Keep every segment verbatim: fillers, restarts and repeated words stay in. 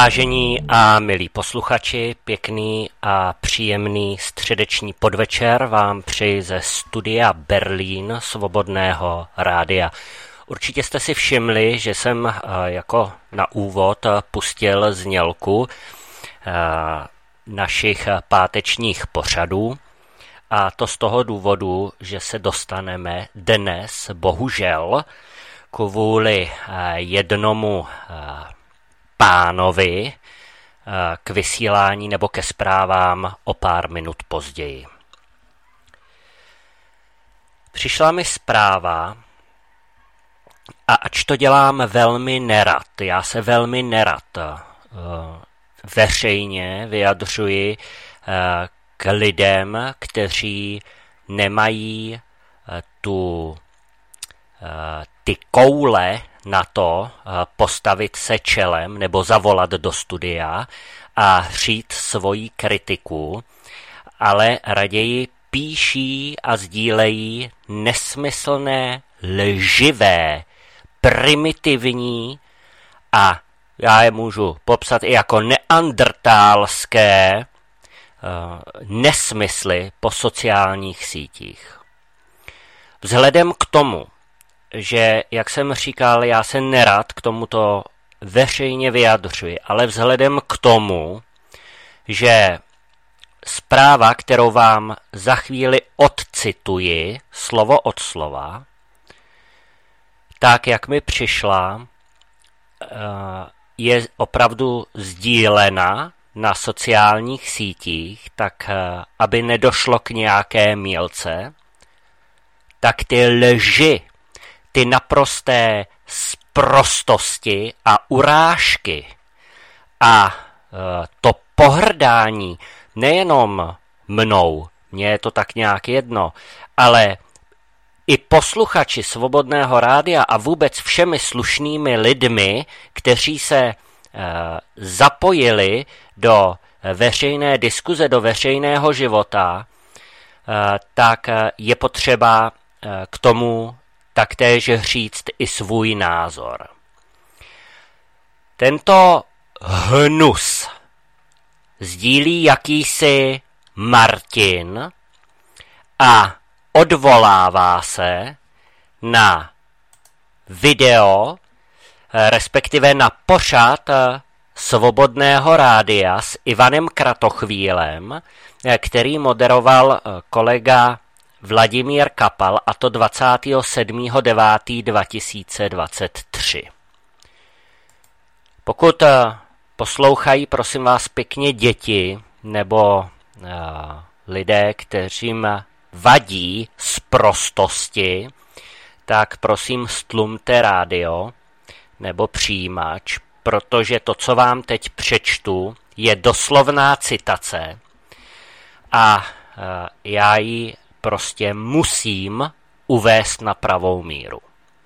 Vážení a milí posluchači, pěkný a příjemný středeční podvečer vám přeji ze studia Berlín Svobodného rádia. Určitě jste si všimli, že jsem jako na úvod pustil znělku našich pátečních pořadů, a to z toho důvodu, že se dostaneme dnes, bohužel, kvůli jednomu pánovi k vysílání nebo ke zprávám o pár minut později. Přišla mi zpráva, a ač to dělám velmi nerad, já se velmi nerad veřejně vyjadřuji k lidem, kteří nemají tu, ty koule na to postavit se čelem nebo zavolat do studia a říct svoji kritiku, ale raději píší a sdílejí nesmyslné, lživé, primitivní a já je můžu popsat i jako neandertálské nesmysly po sociálních sítích. Vzhledem k tomu, že, jak jsem říkal, já se nerad k tomuto veřejně vyjadřuji, ale vzhledem k tomu, že zpráva, kterou vám za chvíli odcituji, slovo od slova, tak, jak mi přišla, je opravdu sdílena na sociálních sítích, tak aby nedošlo k nějaké mýlce, tak ty lži, ty naprosté sprostosti a urážky a to pohrdání nejenom mnou, mně je to tak nějak jedno, ale i posluchači Svobodného rádia a vůbec všemi slušnými lidmi, kteří se zapojili do veřejné diskuze, do veřejného života, tak je potřeba k tomu taktéž říct i svůj názor. Tento hnus sdílí jakýsi Martin a odvolává se na video, respektive na pořad Svobodného rádia s Ivanem Kratochvílem, který moderoval kolega Vladimír Kapal, a to dvacátého sedmého devátého dva tisíce dvacet tři. Pokud poslouchají, prosím vás pěkně, děti nebo uh, lidé, kteřím vadí sprostosti, tak prosím stlumte rádio nebo přijímač, protože to, co vám teď přečtu, je doslovná citace a uh, já ji prostě musím uvést na pravou míru.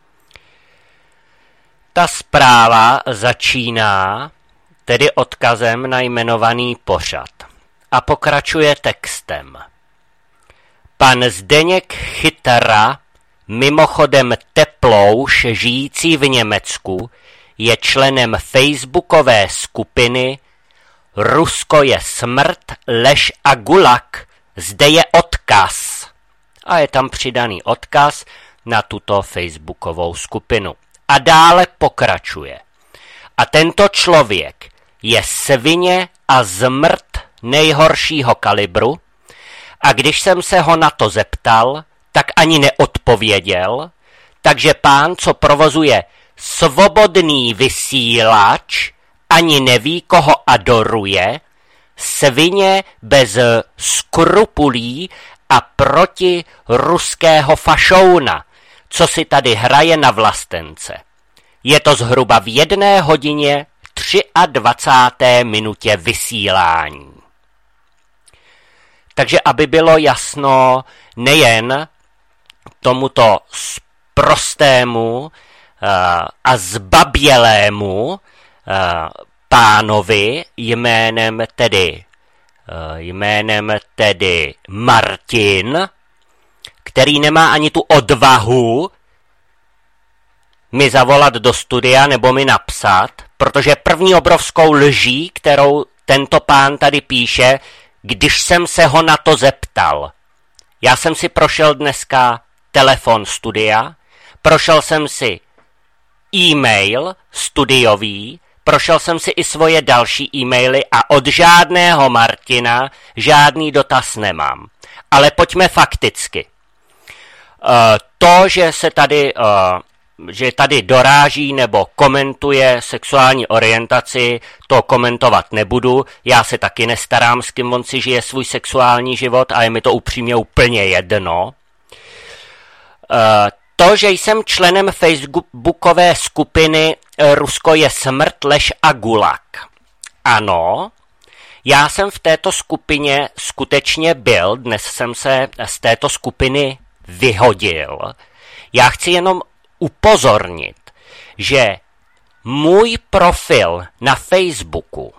Ta zpráva začíná tedy odkazem na jmenovaný pořad a pokračuje textem. Pan Zdeněk Chytara, mimochodem teplouš žijící v Německu, je členem facebookové skupiny Rusko je smrt, lež a gulag. Zde je odkaz. A je tam přidaný odkaz na tuto facebookovou skupinu. A dále pokračuje. A tento člověk je svině a zmrt nejhoršího kalibru, a když jsem se ho na to zeptal, tak ani neodpověděl, takže pán, co provozuje svobodný vysílač, ani neví, koho adoruje, svině bez skrupulí a proti ruského fašouna, co si tady hraje na vlastence. Je to zhruba v jedné hodině dvacáté třetí minutě vysílání. Takže aby bylo jasno nejen tomuto prostému uh, a zbabělému uh, pánovi jménem tedy, uh, jménem tedy Martin, který nemá ani tu odvahu mi zavolat do studia nebo mi napsat, protože první obrovskou lží, kterou tento pán tady píše, když jsem se ho na to zeptal. Já jsem si prošel dneska telefon studia, prošel jsem si e-mail studiový, prošel jsem si i svoje další e-maily a od žádného Martina žádný dotaz nemám. Ale pojďme fakticky. Uh, to, že se tady, uh, že tady doráží nebo komentuje sexuální orientaci, to komentovat nebudu. Já se taky nestarám, s kým on si žije svůj sexuální život a je mi to upřímně úplně jedno. Uh, to, že jsem členem facebookové skupiny Rusko je smrt, lež a gulag. Ano, já jsem v této skupině skutečně byl, dnes jsem se z této skupiny vyhodil. Já chci jenom upozornit, že můj profil na Facebooku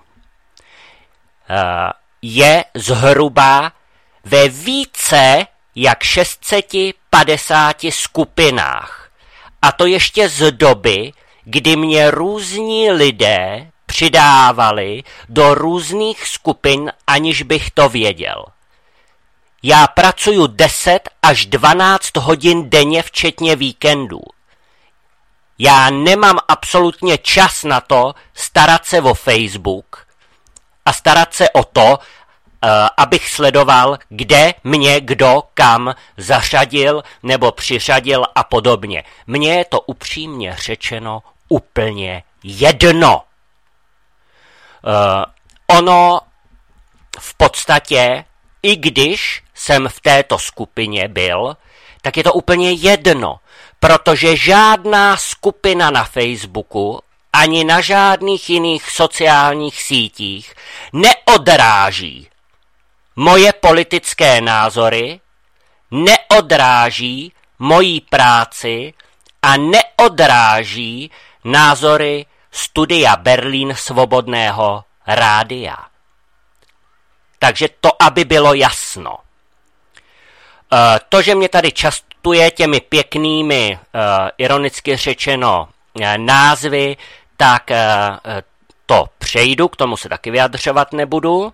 je zhruba ve více jak šest set padesát skupinách. A to ještě z doby, kdy mě různí lidé přidávali do různých skupin, aniž bych to věděl. Já pracuju deset až dvanáct hodin denně, včetně víkendů. Já nemám absolutně čas na to starat se o Facebook a starat se o to, uh, abych sledoval, kde mě kdo kam zařadil nebo přiřadil a podobně. Mně je to upřímně řečeno úplně jedno. Uh, ono v podstatě, i když jsem v této skupině byl, tak je to úplně jedno, protože žádná skupina na Facebooku ani na žádných jiných sociálních sítích neodráží moje politické názory, neodráží moji práci a neodráží názory Studia Berlín Svobodného rádia. Takže to, aby bylo jasno. To, že mě tady častuje těmi pěknými, ironicky řečeno, názvy, tak to přejdu, k tomu se taky vyjadřovat nebudu.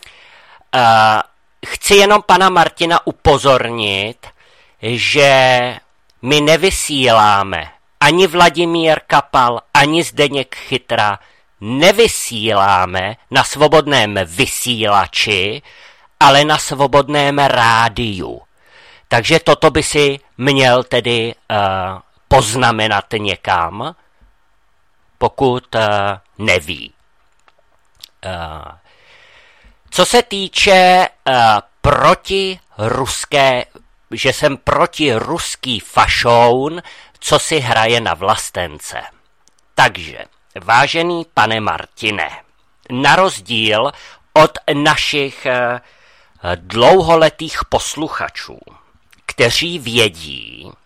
Chci jenom pana Martina upozornit, že my nevysíláme ani Vladimír Kapal, ani Zdeněk Chytra, nevysíláme na svobodném vysílači, ale na svobodném rádiu. Takže toto by si měl tedy uh, poznamenat někam, pokud uh, neví. Uh, co se týče uh, protiruské, že jsem protiruský fašoun, co si hraje na vlastence. Takže, vážený pane Martine, na rozdíl od našich uh, dlouholetých posluchačů, kteří vědí uh,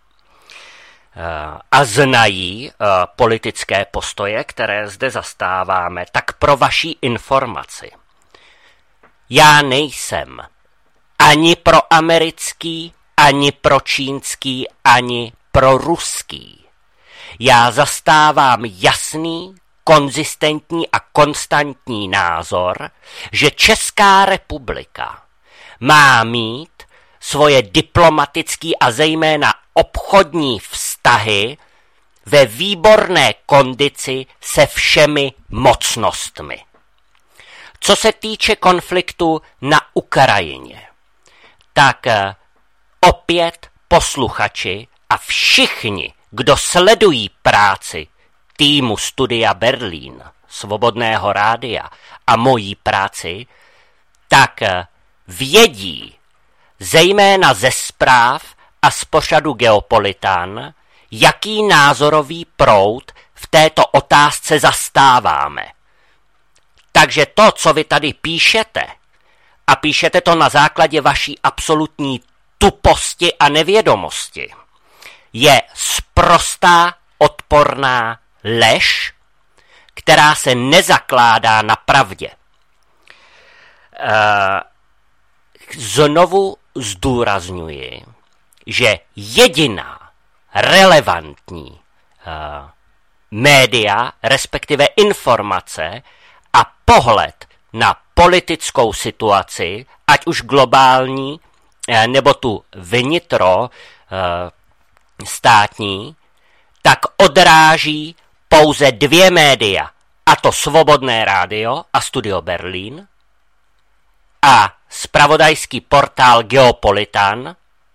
a znají uh, politické postoje, které zde zastáváme, tak pro vaši informaci. Já nejsem ani proamerický, ani pročínský, ani proruský. Já zastávám jasný, konzistentní a konstantní názor, že Česká republika má mít svoje diplomatické a zejména obchodní vztahy ve výborné kondici se všemi mocnostmi. Co se týče konfliktu na Ukrajině, tak opět posluchači a všichni, kdo sledují práci týmu Studia Berlín, Svobodného rádia a mojí práci, tak vědí, zejména ze zpráv a z pořadu Geopolitan, jaký názorový proud v této otázce zastáváme. Takže to, co vy tady píšete, a píšete to na základě vaší absolutní tuposti a nevědomosti, je sprostá odporná lež, která se nezakládá na pravdě. Znovu zdůrazňuji, že jediná relevantní média, respektive informace a pohled na politickou situaci, ať už globální, nebo tu vnitro státní, tak odráží pouze dvě média, a to Svobodné rádio a Studio Berlín a zpravodajský portál Geopolitan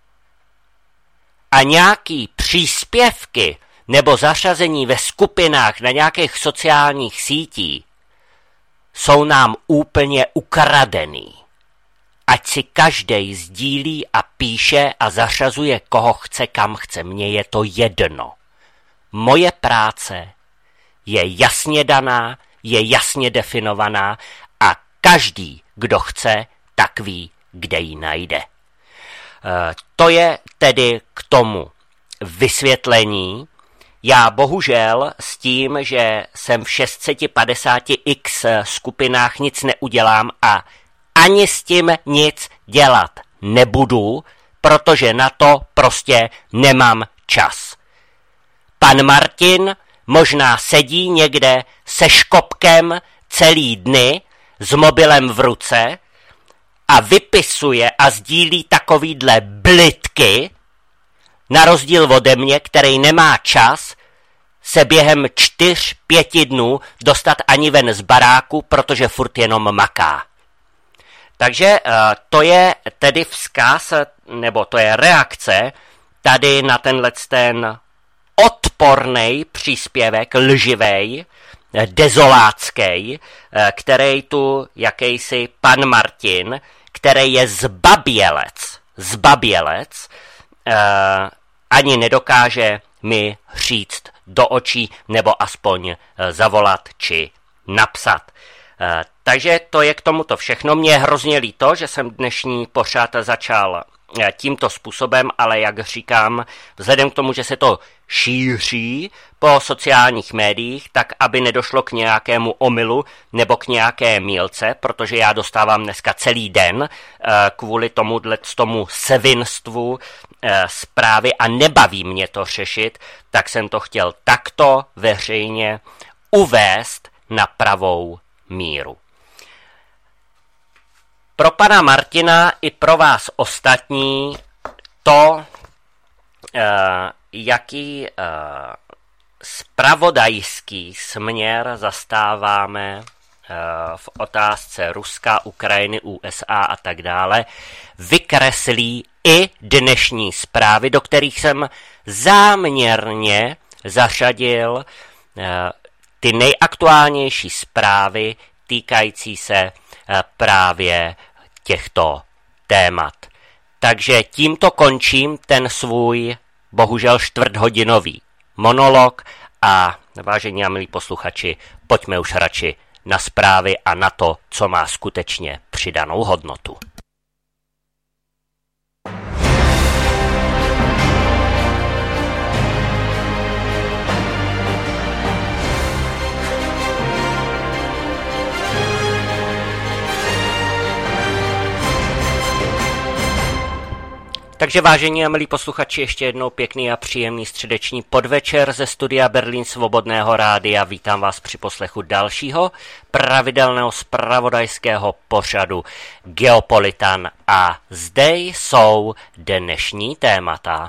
a nějaký příspěvky nebo zařazení ve skupinách na nějakých sociálních sítích jsou nám úplně ukradený. Ať si každej sdílí a píše a zařazuje koho chce, kam chce. Mně je to jedno. Moje práce je jasně daná, je jasně definovaná a každý, kdo chce, tak ví, kde ji najde. E, to je tedy k tomu vysvětlení. Já bohužel s tím, že jsem v šest set padesát x skupinách nic neudělám a ani s tím nic dělat nebudu, protože na to prostě nemám čas. Pan Martin možná sedí někde se škopkem celý dny s mobilem v ruce a vypisuje a sdílí takovýhle blitky, na rozdíl ode mě, který nemá čas se během čtyř, pěti dnů dostat ani ven z baráku, protože furt jenom maká. Takže to je tedy vzkaz, nebo to je reakce tady na tenhle ten odporný příspěvek, lživej, dezolátský, který tu jakýsi pan Martin, který je zbabělec, zbabělec, ani nedokáže mi říct do očí, nebo aspoň zavolat či napsat. Takže to je k tomuto všechno. Mně je hrozně líto, že jsem dnešní pořad začal tímto způsobem, ale jak říkám, vzhledem k tomu, že se to šíří po sociálních médiích, tak aby nedošlo k nějakému omylu nebo k nějaké mýlce, protože já dostávám dneska celý den kvůli tomuhle tomu svinstvu zprávy a nebaví mě to řešit, tak jsem to chtěl takto veřejně uvést na pravou míru. Pro pana Martina i pro vás ostatní to, jaký zpravodajský směr zastáváme v otázce Ruska, Ukrajiny, U S A a tak dále, vykreslí i dnešní zprávy, do kterých jsem záměrně zařadil ty nejaktuálnější zprávy týkající se právě těchto témat. Takže tímto končím ten svůj bohužel čtvrthodinový monolog a vážení a milí posluchači, pojďme už radši na zprávy a na to, co má skutečně přidanou hodnotu. Takže vážení a milí posluchači, ještě jednou pěkný a příjemný středeční podvečer ze studia Berlín Svobodného rádia. Vítám vás při poslechu dalšího pravidelného zpravodajského pořadu Geopolitan a zde jsou dnešní témata.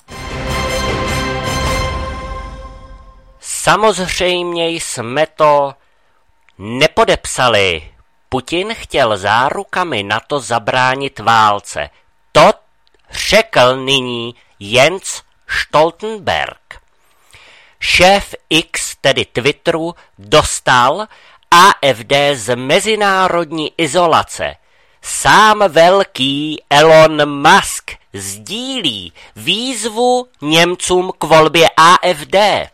Samozřejmě jsme to nepodepsali. Putin chtěl zárukami na to zabránit válce. To řekl nyní Jens Stoltenberg. Šéf X, tedy Twitteru, dostal A F D z mezinárodní izolace. Sám velký Elon Musk sdílí výzvu Němcům k volbě A F D.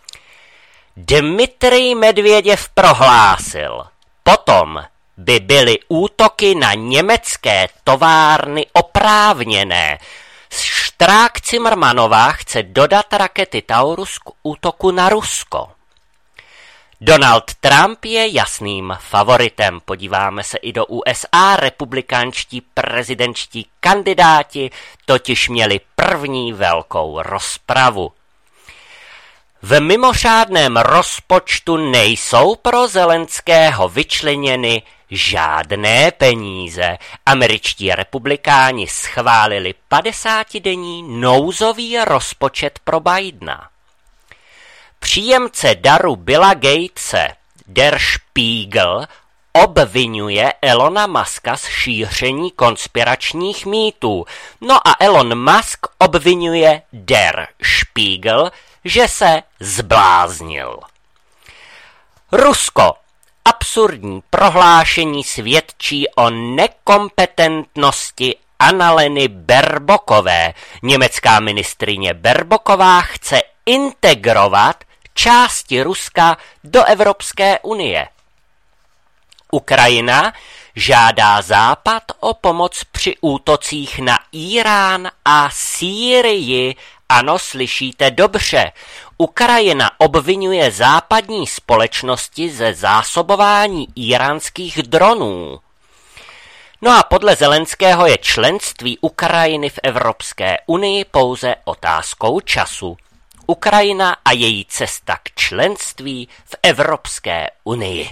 Dmitrij Medvěděv prohlásil, potom by byly útoky na německé továrny oprávněné. Štrák Cimrmanová chce dodat rakety Taurus k útoku na Rusko. Donald Trump je jasným favoritem. Podíváme se i do U S A. Republikánští prezidentští kandidáti totiž měli první velkou rozpravu. V mimořádném rozpočtu nejsou pro Zelenského vyčleněny žádné peníze. Američtí republikáni schválili padesátidenní nouzový rozpočet pro Bidena. Příjemce daru Billa Gatese Der Spiegel obvinuje Elona Muska z šíření konspiračních mýtů. No a Elon Musk obvinuje Der Spiegel, že se zbláznil. Rusko. Absurdní prohlášení svědčí o nekompetentnosti Annaleny Baerbockové. Německá ministryně Baerbocková chce integrovat části Ruska do Evropské unie. Ukrajina žádá Západ o pomoc při útocích na Írán a Sýrii. Ano, slyšíte dobře. Ukrajina obvinuje západní společnosti ze zásobování íránských dronů. No a podle Zelenského je členství Ukrajiny v Evropské unii pouze otázkou času. Ukrajina a její cesta k členství v Evropské unii.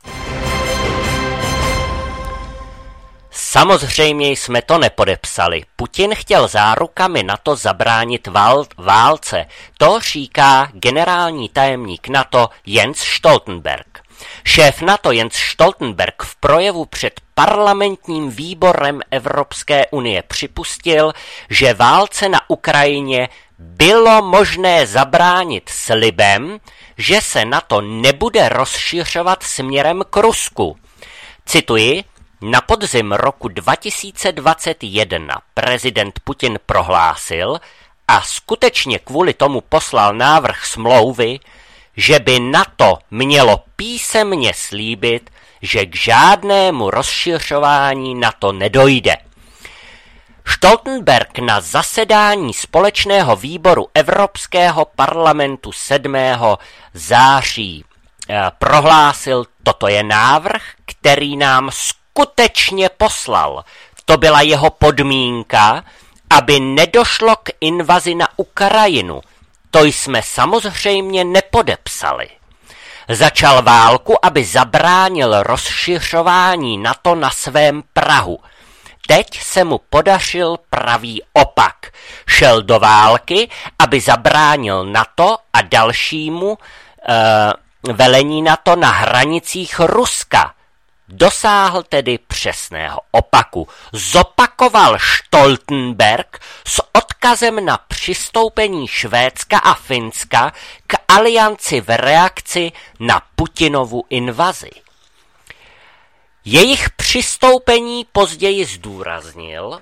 Samozřejmě jsme to nepodepsali. Putin chtěl zárukami NATO zabránit vál- válce. To říká generální tajemník NATO Jens Stoltenberg. Šéf NATO Jens Stoltenberg v projevu před parlamentním výborem Evropské unie připustil, že válce na Ukrajině bylo možné zabránit slibem, že se NATO nebude rozšiřovat směrem k Rusku. Cituji, na podzim roku dva tisíce dvacet jedna prezident Putin prohlásil a skutečně kvůli tomu poslal návrh smlouvy, že by NATO mělo písemně slíbit, že k žádnému rozšiřování NATO nedojde. Stoltenberg na zasedání společného výboru Evropského parlamentu sedmého září eh, prohlásil, toto je návrh, který nám skutečně poslal. To byla jeho podmínka, aby nedošlo k invazi na Ukrajinu. To jsme samozřejmě nepodepsali. Začal válku, aby zabránil rozšiřování NATO na svém prahu. Teď se mu podařil pravý opak. Šel do války, aby zabránil NATO a dalšímu e, velení NATO na hranicích Ruska. Dosáhl tedy přesného opaku. Zopakoval Stoltenberg s odkazem na přistoupení Švédska a Finska k alianci v reakci na Putinovu invazi. Jejich přistoupení později zdůraznil,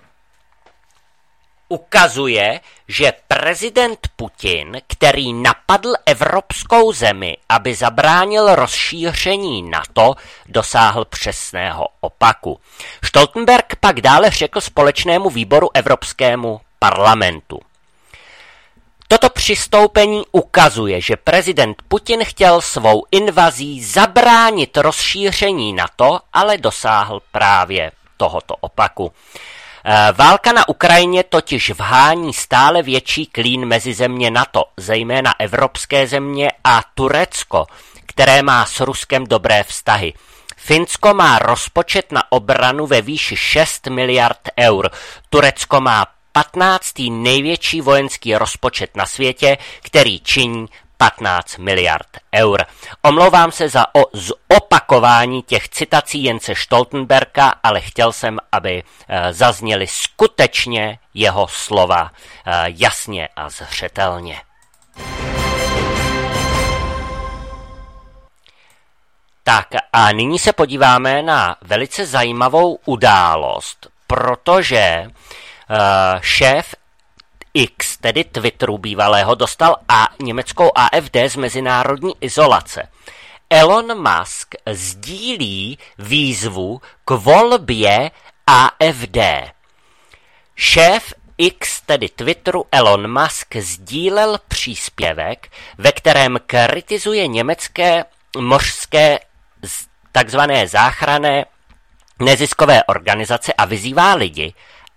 ukazuje, že prezident Putin, který napadl evropskou zemi, aby zabránil rozšíření NATO, dosáhl přesného opaku. Stoltenberg pak dále řekl společnému výboru Evropskému parlamentu. Toto přistoupení ukazuje, že prezident Putin chtěl svou invazí zabránit rozšíření NATO, ale dosáhl právě tohoto opaku. Válka na Ukrajině totiž vhání stále větší klín mezi země NATO, zejména evropské země a Turecko, které má s Ruskem dobré vztahy. Finsko má rozpočet na obranu ve výši šest miliard eur. Turecko má patnáctý největší vojenský rozpočet na světě, který činí patnáct miliard eur. Omlouvám se za o zopakování těch citací Jense Stoltenberga, ale chtěl jsem, aby e, zazněly skutečně jeho slova e, jasně a zřetelně. Tak a nyní se podíváme na velice zajímavou událost, protože uh, šéf X, tedy Twitteru bývalého, dostal a německou A F D z mezinárodní izolace. Elon Musk sdílí výzvu k volbě A F D. Šéf X, tedy Twitteru, Elon Musk sdílel příspěvek, ve kterém kritizuje německé mořské takzvané záchranné neziskové organizace a vyzývá lidi,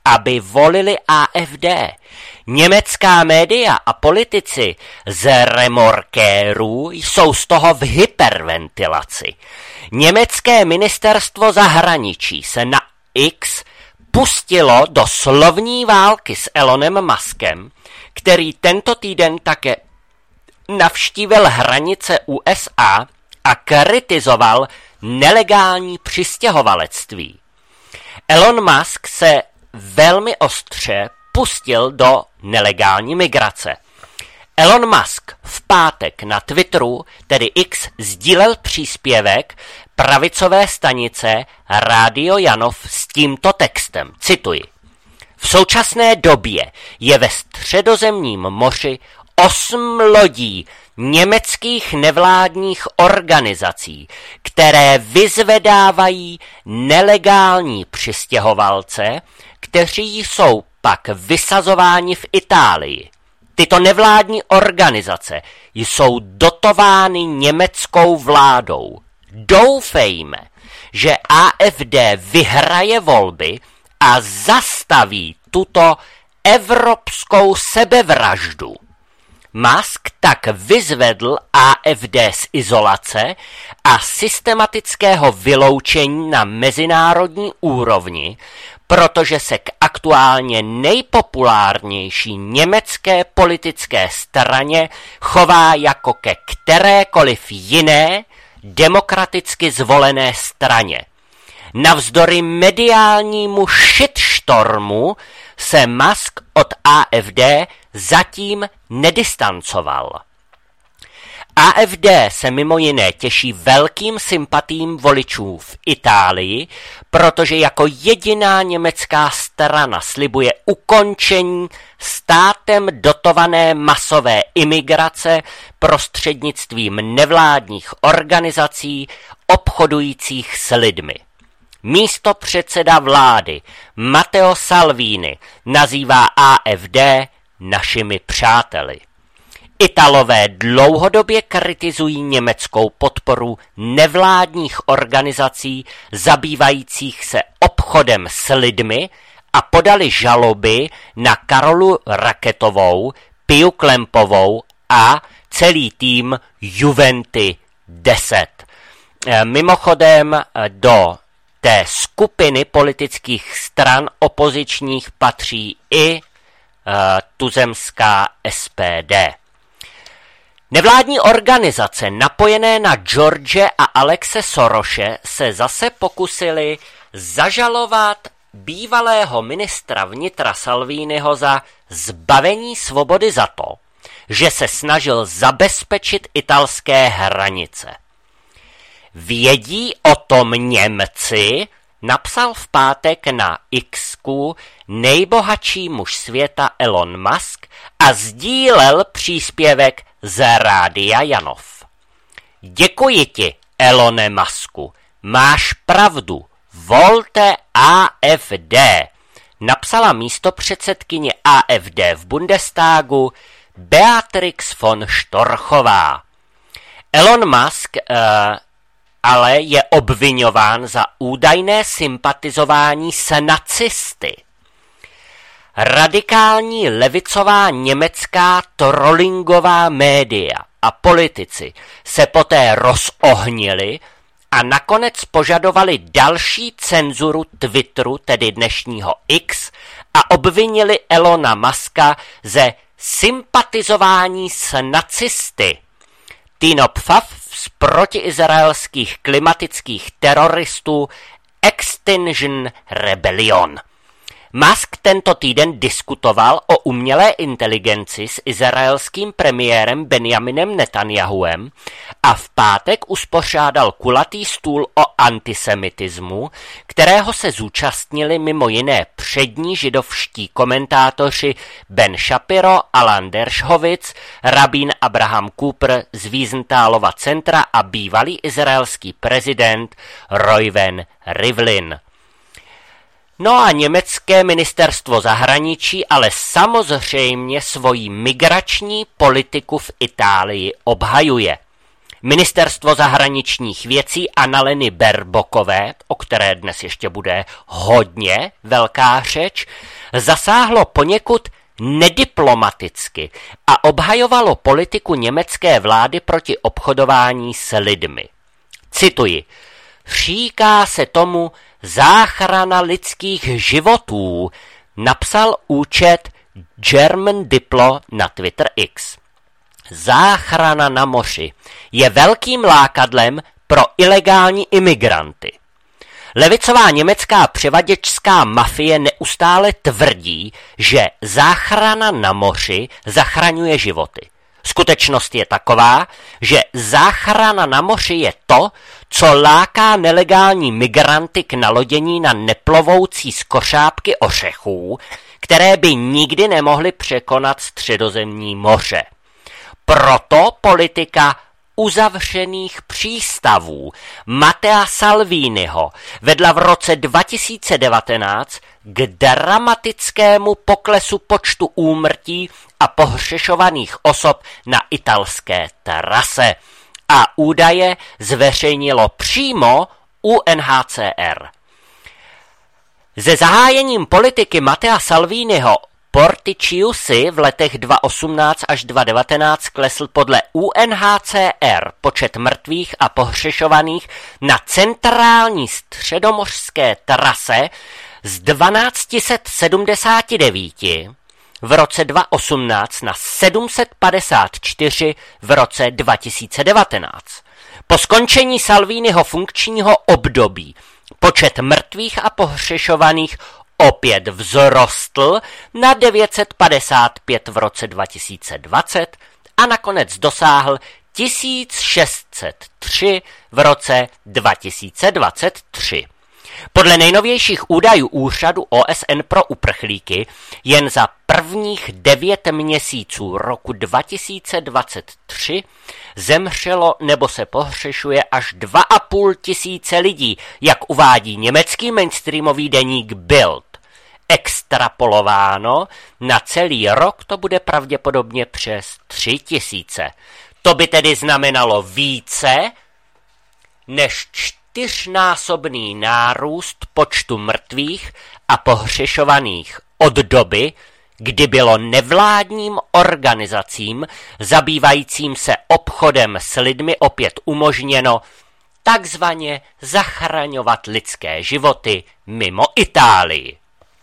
aby volili A F D. Německá média a politici z remorkérů jsou z toho v hyperventilaci. Německé ministerstvo zahraničí se na X pustilo do slovní války s Elonem Muskem, který tento týden také navštívil hranice U S A a kritizoval nelegální přistěhovalectví. Elon Musk se velmi ostře pustil do nelegální migrace. Elon Musk v pátek na Twitteru, tedy X, sdílel příspěvek pravicové stanice Rádio Janov s tímto textem. Cituji. V současné době je ve Středozemním moři osm lodí německých nevládních organizací, které vyzvedávají nelegální přistěhovalce, kteří jsou pak vysazováni v Itálii. Tyto nevládní organizace jsou dotovány německou vládou. Doufejme, že A F D vyhraje volby a zastaví tuto evropskou sebevraždu. Musk tak vyzvedl A F D z izolace a systematického vyloučení na mezinárodní úrovni, protože se k aktuálně nejpopulárnější německé politické straně chová jako ke kterékoliv jiné demokraticky zvolené straně. Navzdory mediálnímu shitstormu se Musk od A F D zatím nedistancoval. A F D se mimo jiné těší velkým sympatím voličů v Itálii, protože jako jediná německá strana slibuje ukončení státem dotované masové imigrace prostřednictvím nevládních organizací obchodujících s lidmi. Místopředseda vlády Matteo Salvini nazývá A F D našimi přáteli. Italové dlouhodobě kritizují německou podporu nevládních organizací zabývajících se obchodem s lidmi a podali žaloby na Karolu Raketovou, Piu Klempovou a celý tým Juventy deset. Mimochodem do té skupiny politických stran opozičních patří i uh, tuzemská S P D. Nevládní organizace napojené na George a Alexe Sorose se zase pokusili zažalovat bývalého ministra vnitra Salviniho za zbavení svobody za to, že se snažil zabezpečit italské hranice. Vědí o tom Němci, napsal v pátek na X-ku nejbohatší muž světa Elon Musk a sdílel příspěvek z Rádia Janov. Děkuji ti, Elone Musku, máš pravdu, volte A F D, napsala místopředsedkyně A F D v Bundestagu Beatrix von Storchová. Elon Musk uh, ale je obviňován za údajné sympatizování s nacisty. Radikální levicová německá trollingová média a politici se poté rozohnili a nakonec požadovali další cenzuru Twitteru, tedy dnešního X, a obvinili Elona Muska ze sympatizování s nacisty. Tino Pfaff z protiizraelských klimatických teroristů Extinction Rebellion. Musk tento týden diskutoval o umělé inteligenci s izraelským premiérem Benjaminem Netanjahuem a v pátek uspořádal kulatý stůl o antisemitismu, kterého se zúčastnili mimo jiné přední židovští komentátoři Ben Shapiro, Alan Dershowitz, rabín Abraham Cooper z Wiesenthálova centra a bývalý izraelský prezident Reuven Rivlin. No a německé ministerstvo zahraničí ale samozřejmě svoji migrační politiku v Itálii obhajuje. Ministerstvo zahraničních věcí Annaleny Baerbockové, o které dnes ještě bude hodně velká řeč, zasáhlo poněkud nediplomaticky a obhajovalo politiku německé vlády proti obchodování s lidmi. Cituji: říká se tomu záchrana lidských životů, napsal účet German Diplo na Twitter X. Záchrana na moři je velkým lákadlem pro ilegální imigranty. Levicová německá převaděčská mafie neustále tvrdí, že záchrana na moři zachraňuje životy. Skutečnost je taková, že záchrana na moři je to, co láká nelegální migranty k nalodění na neplovoucí skořápky ořechů, které by nikdy nemohly překonat Středozemní moře. Proto politika uzavřených přístavů Mattea Salviniho vedla v roce dva tisíce devatenáct k dramatickému poklesu počtu úmrtí a pohřešovaných osob na italské trase. A údaje zveřejnilo přímo U N H C R. Se zahájením politiky Mattea Salviniho Porticiusi v letech dva tisíce osmnáct až dva tisíce devatenáct klesl podle U N H C R počet mrtvých a pohřešovaných na centrální středomořské trase z dvanáct set sedmdesát devět v roce dva tisíce osmnáct na sedm set padesát čtyři v roce dva tisíce devatenáct. Po skončení Salviniho funkčního období počet mrtvých a pohřešovaných opět vzrostl na devět set padesát pět v roce dva tisíce dvacet a nakonec dosáhl tisíc šest set tři v roce dva tisíce dvacet tři. Podle nejnovějších údajů Úřadu O S N pro uprchlíky jen za prvních devět měsíců roku dva tisíce dvacet tři zemřelo nebo se pohřešuje až dva a půl tisíce lidí, jak uvádí německý mainstreamový deník Bild. Extrapolováno na celý rok to bude pravděpodobně přes tři tisíce. To by tedy znamenalo více než čtyřnásobný nárůst počtu mrtvých a pohřešovaných od doby, kdy bylo nevládním organizacím zabývajícím se obchodem s lidmi opět umožněno takzvaně zachraňovat lidské životy mimo Itálii.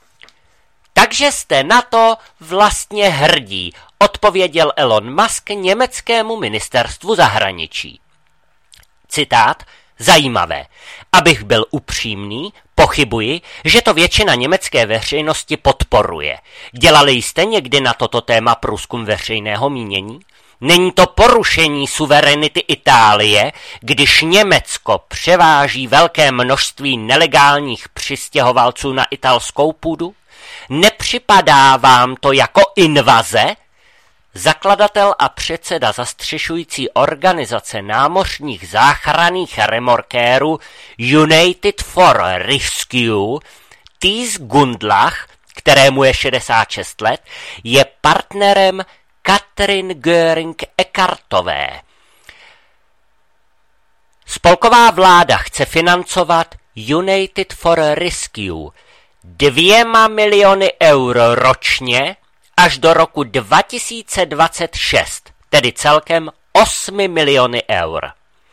Takže jste na to vlastně hrdí, odpověděl Elon Musk německému ministerstvu zahraničí. Citát: zajímavé. Abych byl upřímný, pochybuji, že to většina německé veřejnosti podporuje. Dělali jste někdy na toto téma průzkum veřejného mínění? Není to porušení suverenity Itálie, když Německo převáží velké množství nelegálních přistěhovalců na italskou půdu? Nepřipadá vám to jako invaze? Zakladatel a předseda zastřešující organizace námořních záchranných remorkérů United for Rescue, Thies Gundlach, kterému je šedesát šest let, je partnerem Katrin Göring-Eckartové. Spolková vláda chce financovat United for Rescue dvěma miliony eur ročně až do roku dva tisíce dvacet šest, tedy celkem osmi miliony eur.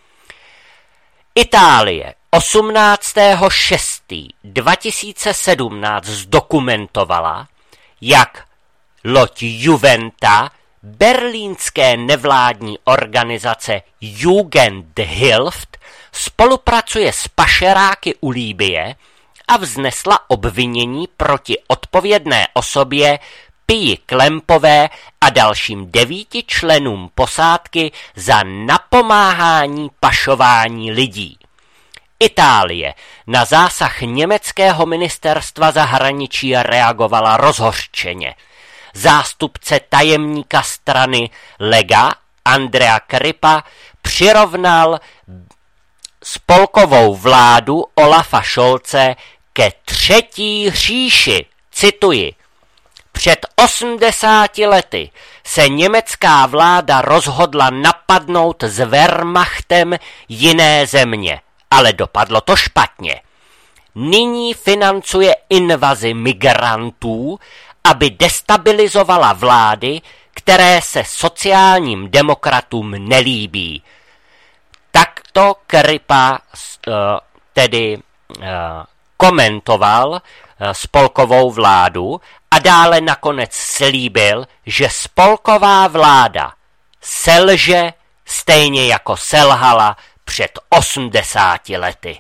Itálie osmnáctého šestého dva tisíce sedmnáct zdokumentovala, jak loď Juventa berlínské nevládní organizace Jugendhilfe spolupracuje s pašeráky u Libye a vznesla obvinění proti odpovědné osobě Pii Klempové a dalším devíti členům posádky za napomáhání pašování lidí. Itálie na zásah německého ministerstva zahraničí reagovala rozhořčeně. Zástupce tajemníka strany Lega Andrea Kripa přirovnal spolkovou vládu Olafa Scholze ke třetí říši. Cituji: Před osmdesáti lety se německá vláda rozhodla napadnout s Wehrmachtem jiné země, ale dopadlo to špatně. Nyní financuje invazi migrantů, aby destabilizovala vlády, které se sociálním demokratům nelíbí. Takto Krypa tedy komentoval spolkovou vládu a dále nakonec slíbil, že spolková vláda selže stejně jako selhala před osmdesáti lety.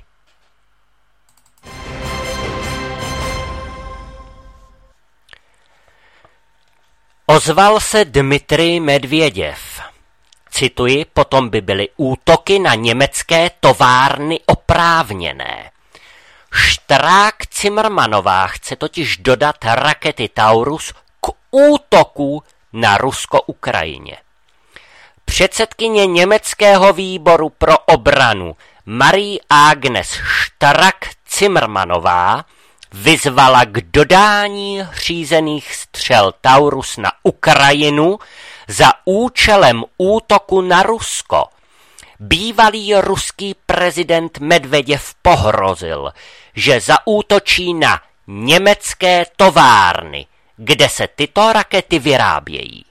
Ozval se Dmitrij Medvěděv. Cituji, potom by byly útoky na německé továrny oprávněné. Štrák-Cimrmanová chce totiž dodat rakety Taurus k útoku na Rusko-Ukrajině. Předsedkyně německého výboru pro obranu Marie Agnes Strack-Zimmermannová vyzvala k dodání řízených střel Taurus na Ukrajinu za účelem útoku na Rusko. Bývalý ruský prezident Medveděv pohrozil, že zaútočí na německé továrny, kde se tyto rakety vyrábějí.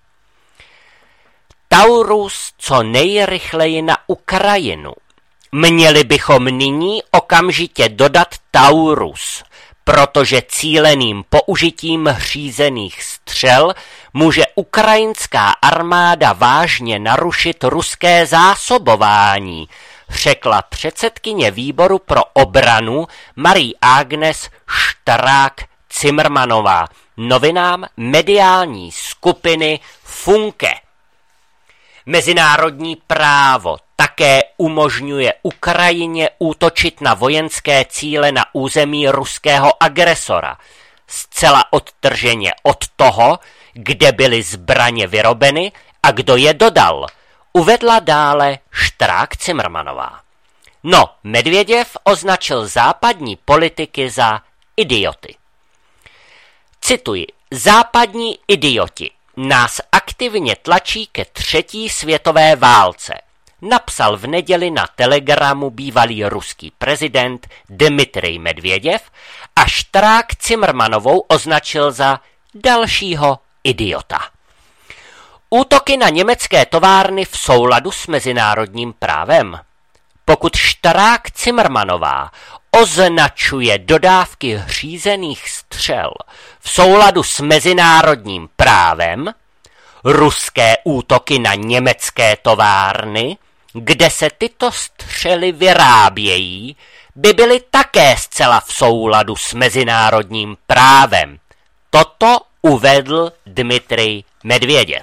Taurus co nejrychleji na Ukrajinu. Měli bychom nyní okamžitě dodat Taurus, protože cíleným použitím řízených střel může ukrajinská armáda vážně narušit ruské zásobování, řekla předsedkyně výboru pro obranu Marie Agnes Strack-Zimmermannová novinám mediální skupiny Funke. Mezinárodní právo také umožňuje Ukrajině útočit na vojenské cíle na území ruského agresora, zcela odtrženě od toho, kde byly zbraně vyrobeny a kdo je dodal, uvedla dále Strack-Zimmermannová. No, Medvěděv označil západní politiky za idioty. Cituji, západní idioti nás aktivně tlačí ke třetí světové válce, napsal v neděli na Telegramu bývalý ruský prezident Dmitrij Medvěděv a Strack-Zimmermannovou označil za dalšího idiota. Útoky na německé továrny v souladu s mezinárodním právem. Pokud Strack-Zimmermannová označuje dodávky řízených střel v souladu s mezinárodním právem, ruské útoky na německé továrny, kde se tyto střely vyrábějí, by byly také zcela v souladu s mezinárodním právem. Toto uvedl Dmitrij Medvěděv.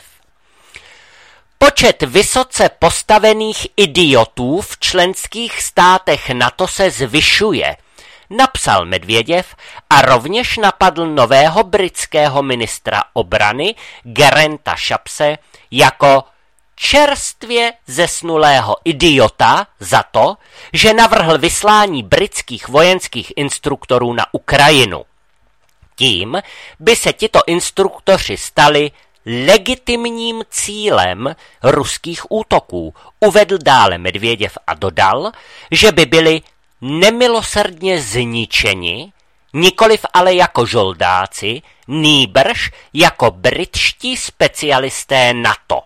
Počet vysoce postavených idiotů v členských státech NATO se zvyšuje, napsal Medvěděv a rovněž napadl nového britského ministra obrany Gerenta Shapse jako čerstvě zesnulého idiota za to, že navrhl vyslání britských vojenských instruktorů na Ukrajinu. Tím by se tito instruktoři stali legitimním cílem ruských útoků, uvedl dále Medvěděv a dodal, že by byli nemilosrdně zničeni, nikoliv ale jako žoldáci, nýbrž jako britští specialisté NATO.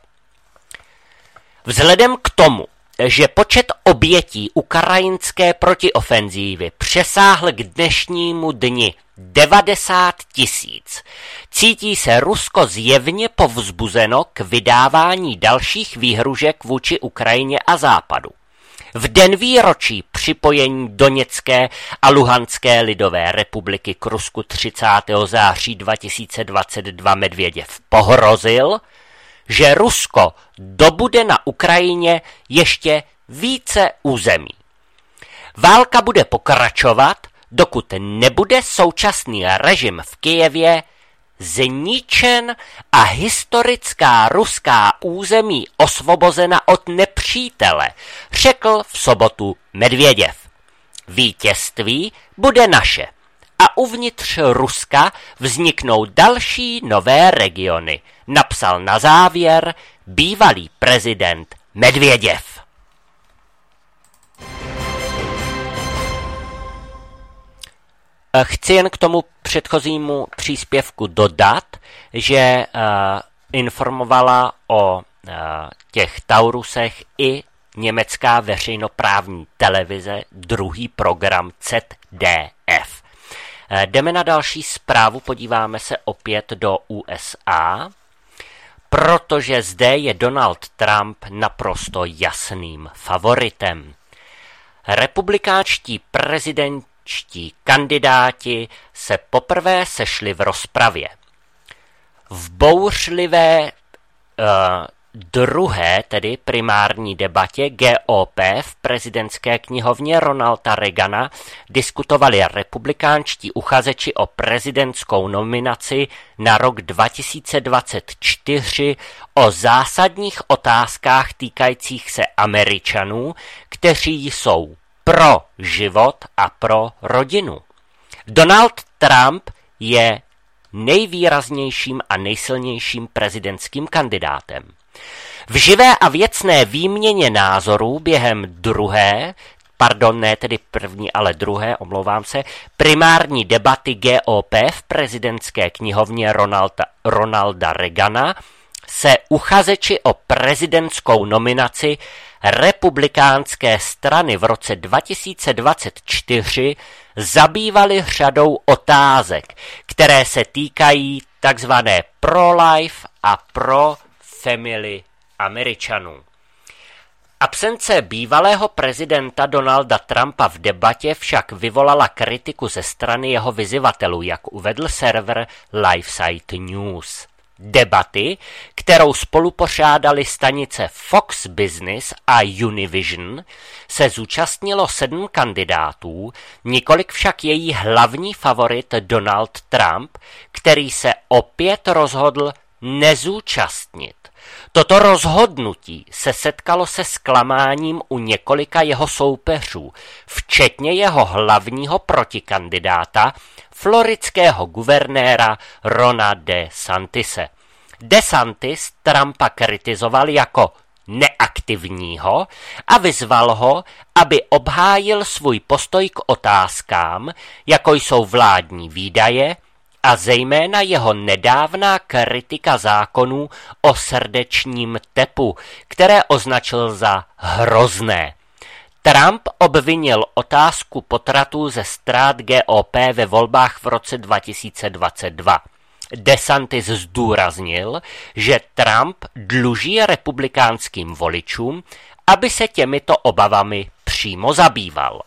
Vzhledem k tomu, že počet obětí ukrajinské protiofenzívy přesáhl k dnešnímu dni devadesát tisíc, cítí se Rusko zjevně povzbuzeno k vydávání dalších výhružek vůči Ukrajině a Západu. V den výročí připojení Doněcké a Luhanské lidové republiky k Rusku třicátého září dva tisíce dvacet dva Medvěděv pohrozil, že Rusko dobude na Ukrajině ještě více území. Válka bude pokračovat, dokud nebude současný režim v Kyjevě zničen a historická ruská území osvobozena od nepřítele, řekl v sobotu Medvěděv. Vítězství bude naše a uvnitř Ruska vzniknou další nové regiony, napsal na závěr bývalý prezident Medvěděv. Chci jen k tomu předchozímu příspěvku dodat, že uh, informovala o uh, těch Taurusech i německá veřejnoprávní televize, druhý program Z D F. Uh, jdeme na další zprávu, podíváme se opět do U S A, protože zde je Donald Trump naprosto jasným favoritem. Republikánští prezidenti Čtí kandidáti se poprvé sešli v rozpravě. V bouřlivé uh, druhé, tedy primární debatě G O P v prezidentské knihovně Ronalda Reagana diskutovali republikánští uchazeči o prezidentskou nominaci na rok dva tisíce dvacet čtyři o zásadních otázkách týkajících se Američanů, kteří jsou pro život a pro rodinu. Donald Trump je nejvýraznějším a nejsilnějším prezidentským kandidátem. V živé a věcné výměně názorů během druhé, pardon, ne tedy první, ale druhé, omlouvám se, primární debaty G O P v prezidentské knihovně Ronalda, Ronalda Reagana se uchazeči o prezidentskou nominaci republikánské strany v roce dva tisíce dvacet čtyři zabývali řadou otázek, které se týkají takzvané pro-life a pro-family Američanů. Absence bývalého prezidenta Donalda Trumpa v debatě však vyvolala kritiku ze strany jeho vyzývatelů, jak uvedl server LifeSite News. Debaty, kterou spolu pořádali stanice Fox Business a Univision, se zúčastnilo sedm kandidátů, několik však její hlavní favorit Donald Trump, který se opět rozhodl nezúčastnit. Toto rozhodnutí se setkalo se zklamáním u několika jeho soupeřů, včetně jeho hlavního protikandidáta, floridského guvernéra Rona DeSantise. DeSantis Trumpa kritizoval jako neaktivního a vyzval ho, aby obhájil svůj postoj k otázkám, jako jsou vládní výdaje a zejména jeho nedávná kritika zákonů o srdečním tepu, které označil za hrozné. Trump obvinil otázku potratů ze ztrát G O P ve volbách v roce dva tisíce dvacet dva. DeSantis zdůraznil, že Trump dluží republikánským voličům, aby se těmito obavami přímo zabýval.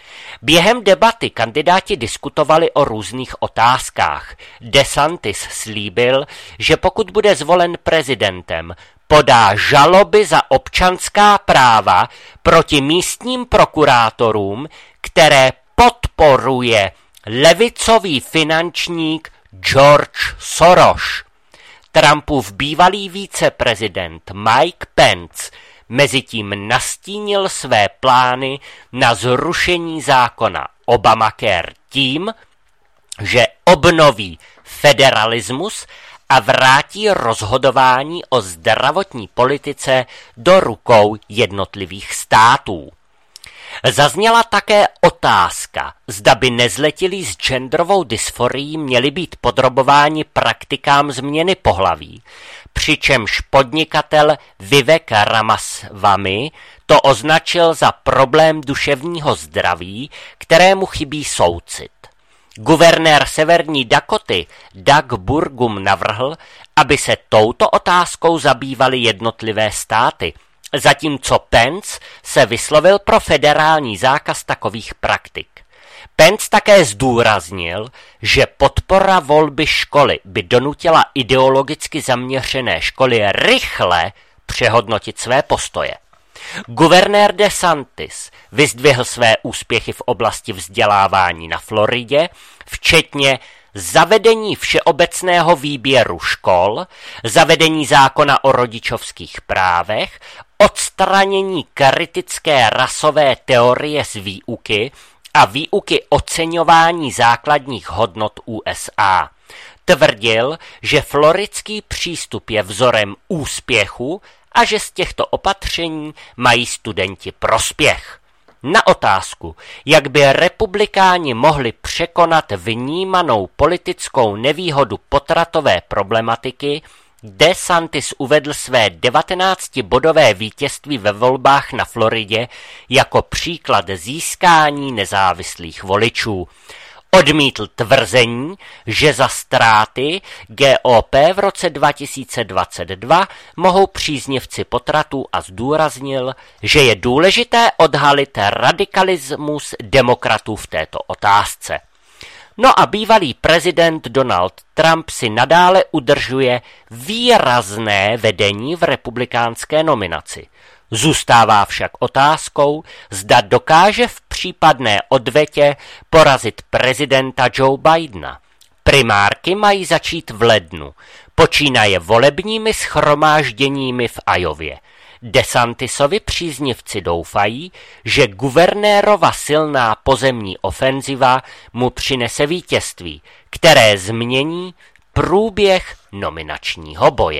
Během debaty kandidáti diskutovali o různých otázkách. DeSantis slíbil, že pokud bude zvolen prezidentem, podá žaloby za občanská práva proti místním prokurátorům, které podporuje levicový finančník George Soros. Trumpův bývalý viceprezident Mike Pence mezitím nastínil své plány na zrušení zákona Obamacare tím, že obnoví federalismus a vrátí rozhodování o zdravotní politice do rukou jednotlivých států. Zazněla také otázka, zda by nezletilí s genderovou dysforií měli být podrobováni praktikám změny pohlaví, přičemž podnikatel Vivek Ramaswamy to označil za problém duševního zdraví, kterému chybí soucit. Guvernér Severní Dakoty Doug Burgum navrhl, aby se touto otázkou zabývaly jednotlivé státy, zatímco Pence se vyslovil pro federální zákaz takových praktik. Pence také zdůraznil, že podpora volby školy by donutila ideologicky zaměřené školy rychle přehodnotit své postoje. Guvernér DeSantis vyzdvihl své úspěchy v oblasti vzdělávání na Floridě, včetně zavedení všeobecného výběru škol, zavedení zákona o rodičovských právech, odstranění kritické rasové teorie z výuky a výuky oceňování základních hodnot U S A. Tvrdil, že floridský přístup je vzorem úspěchu a že z těchto opatření mají studenti prospěch. Na otázku, jak by republikáni mohli překonat vnímanou politickou nevýhodu potratové problematiky, DeSantis uvedl své devatenáctibodové vítězství ve volbách na Floridě jako příklad získání nezávislých voličů. Odmítl tvrzení, že za ztráty G O P v roce dva tisíce dvacet dva mohou příznivci potratů a zdůraznil, že je důležité odhalit radikalismus demokratů v této otázce. No a bývalý prezident Donald Trump si nadále udržuje výrazné vedení v republikánské nominaci. Zůstává však otázkou, zda dokáže v případné odvetě porazit prezidenta Joe Bidena. Primárky mají začít v lednu, počínaje volebními shromážděními v Iowě. DeSantisovi příznivci doufají, že guvernérova silná pozemní ofenziva mu přinese vítězství, které změní průběh nominačního boje.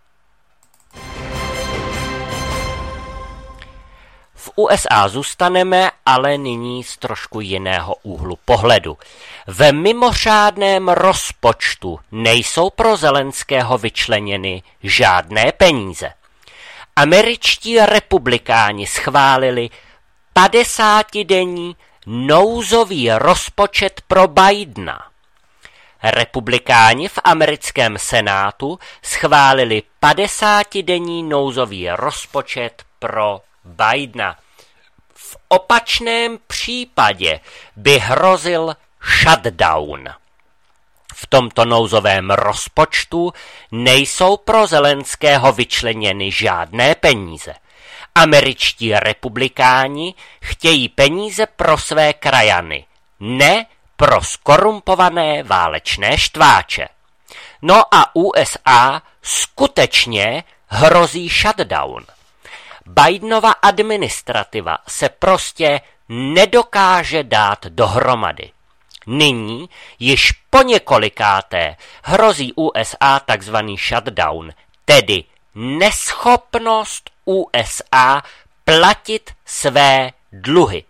V U S A zůstaneme, ale nyní z trošku jiného úhlu pohledu. V mimořádném rozpočtu nejsou pro Zelenského vyčleněny žádné peníze. Američtí republikáni schválili padesátidenní nouzový rozpočet pro Bidena. Republikáni v americkém senátu schválili padesátidenní nouzový rozpočet pro Bidena. V opačném případě by hrozil shutdown. V tomto nouzovém rozpočtu nejsou pro Zelenského vyčleněny žádné peníze. Američtí republikáni chtějí peníze pro své krajany, ne pro skorumpované válečné štváče. No a U S A skutečně hrozí shutdown. Bidenova administrativa se prostě nedokáže dát dohromady. Nyní již po několikáté hrozí U S A takzvaný shutdown, tedy neschopnost U S A platit své dluhy.